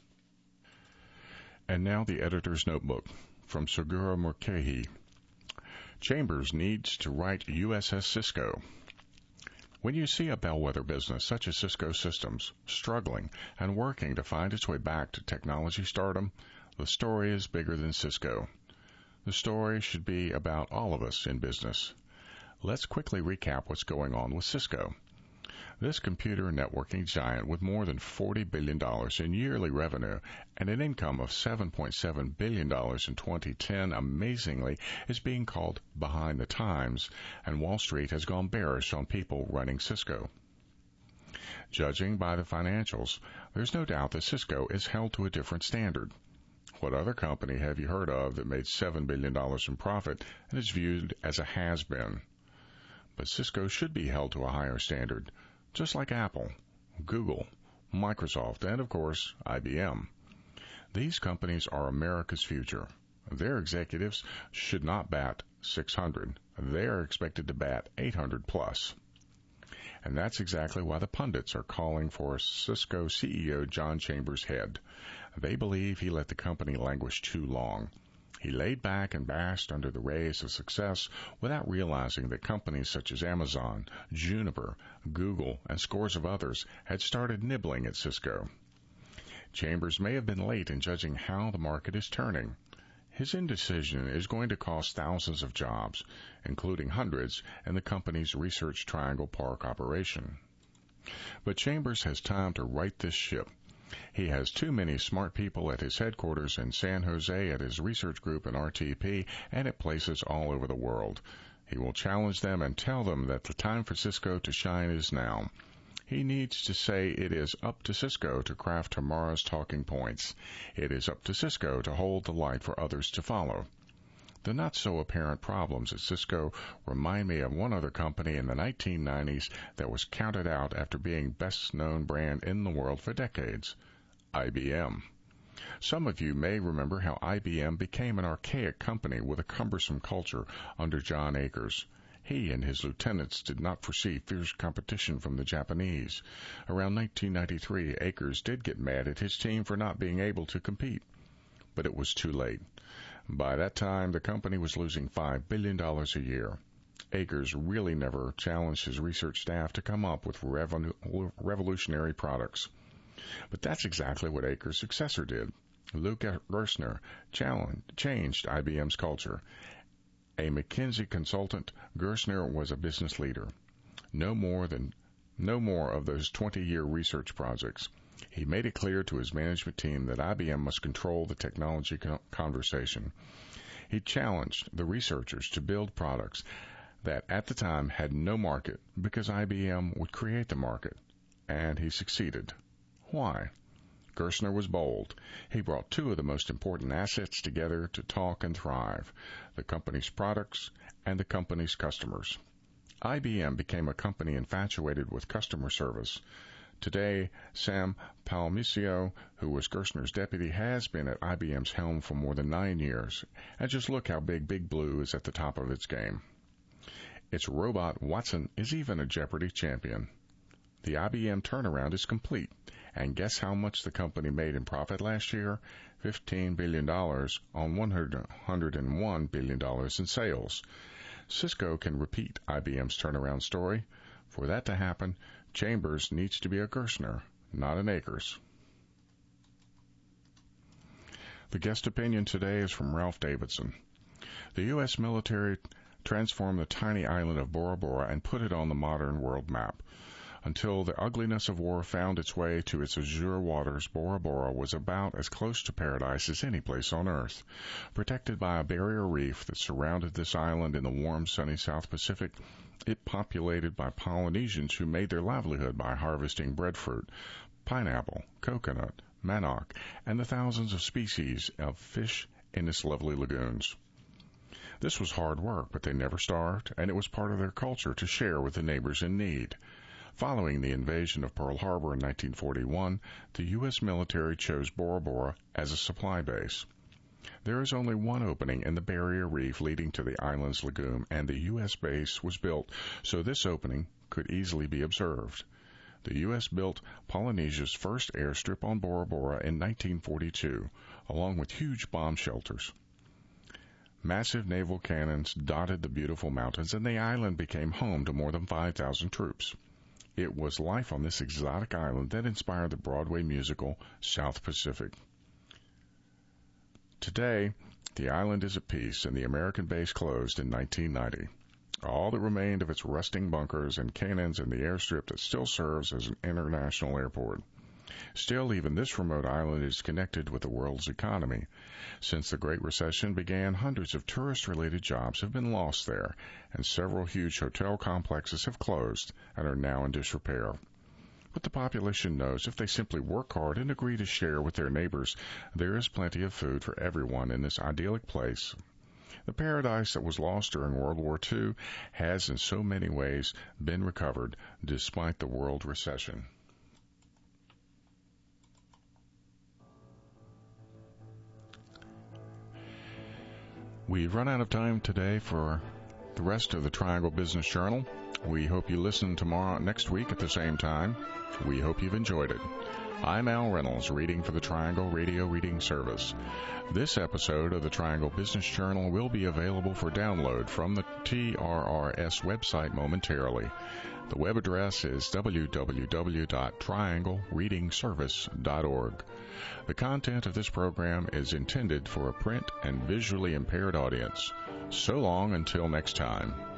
And now the editor's notebook from Segura Murkehi. Chambers needs to right USS Cisco. When you see a bellwether business such as Cisco Systems struggling and working to find its way back to technology stardom, the story is bigger than Cisco. The story should be about all of us in business. Let's quickly recap what's going on with Cisco. This computer networking giant with more than $40 billion in yearly revenue and an income of $7.7 billion in 2010, amazingly, is being called behind the times, and Wall Street has gone bearish on people running Cisco. Judging by the financials, there's no doubt that Cisco is held to a different standard. What other company have you heard of that made $7 billion in profit and is viewed as a has-been? But Cisco should be held to a higher standard, just like Apple, Google, Microsoft, and, of course, IBM. These companies are America's future. Their executives should not bat 600. They are expected to bat 800 plus. And that's exactly why the pundits are calling for Cisco CEO John Chambers' head. They believe he let the company languish too long. He laid back and basked under the rays of success without realizing that companies such as Amazon, Juniper, Google, and scores of others had started nibbling at Cisco. Chambers may have been late in judging how the market is turning. His indecision is going to cost thousands of jobs, including hundreds in the company's Research Triangle Park operation. But Chambers has time to right this ship. He has too many smart people at his headquarters in San Jose, at his research group in RTP, and at places all over the world. He will challenge them and tell them that the time for Cisco to shine is now. He needs to say it is up to Cisco to craft tomorrow's talking points. It is up to Cisco to hold the light for others to follow. The not-so-apparent problems at Cisco remind me of one other company in the 1990s that was counted out after being best-known brand in the world for decades, IBM. Some of you may remember how IBM became an archaic company with a cumbersome culture under John Akers. He and his lieutenants did not foresee fierce competition from the Japanese. Around 1993, Akers did get mad at his team for not being able to compete, but it was too late. By that time, the company was losing $5 billion a year. Akers really never challenged his research staff to come up with revolutionary products. But that's exactly what Akers' successor did. Lou Gerstner changed IBM's culture. A McKinsey consultant, Gerstner was a business leader. No more of those 20-year research projects. He made it clear to his management team that IBM must control the technology conversation. He challenged the researchers to build products that at the time had no market because IBM would create the market, and he succeeded. Why? Gerstner was bold. He brought two of the most important assets together to talk and thrive, the company's products and the company's customers. IBM became a company infatuated with customer service. Today, Sam Palmiscio, who was Gerstner's deputy, has been at IBM's helm for more than 9 years. And just look how Big Blue is at the top of its game. Its robot, Watson, is even a Jeopardy champion. The IBM turnaround is complete. And guess how much the company made in profit last year? $15 billion on $101 billion in sales. Cisco can repeat IBM's turnaround story. For that to happen, Chambers needs to be a Gerstner, not an Akers. The guest opinion today is from Ralph Davidson. The U.S. military transformed the tiny island of Bora Bora and put it on the modern world map. Until the ugliness of war found its way to its azure waters, Bora Bora was about as close to paradise as any place on Earth. Protected by a barrier reef that surrounded this island in the warm, sunny South Pacific, it populated by Polynesians who made their livelihood by harvesting breadfruit, pineapple, coconut, manioc, and the thousands of species of fish in its lovely lagoons. This was hard work, but they never starved, and it was part of their culture to share with the neighbors in need. Following the invasion of Pearl Harbor in 1941, the U.S. military chose Bora Bora as a supply base. There is only one opening in the barrier reef leading to the island's lagoon, and the U.S. base was built so this opening could easily be observed. The U.S. built Polynesia's first airstrip on Bora Bora in 1942, along with huge bomb shelters. Massive naval cannons dotted the beautiful mountains, and the island became home to more than 5,000 troops. It was life on this exotic island that inspired the Broadway musical South Pacific. Today, the island is at peace, and the American base closed in 1990. All that remained of its rusting bunkers and cannons and the airstrip that still serves as an international airport. Still, even this remote island is connected with the world's economy. Since the Great Recession began, hundreds of tourist-related jobs have been lost there, and several huge hotel complexes have closed and are now in disrepair. But the population knows if they simply work hard and agree to share with their neighbors, there is plenty of food for everyone in this idyllic place. The paradise that was lost during World War II has in so many ways been recovered despite the world recession. We've run out of time today for the rest of the Triangle Business Journal. We hope you listen next week at the same time. We hope you've enjoyed it. I'm Al Reynolds, reading for the Triangle Radio Reading Service. This episode of the Triangle Business Journal will be available for download from the TRRS website momentarily. The web address is www.trianglereadingservice.org. The content of this program is intended for a print and visually impaired audience. So long until next time.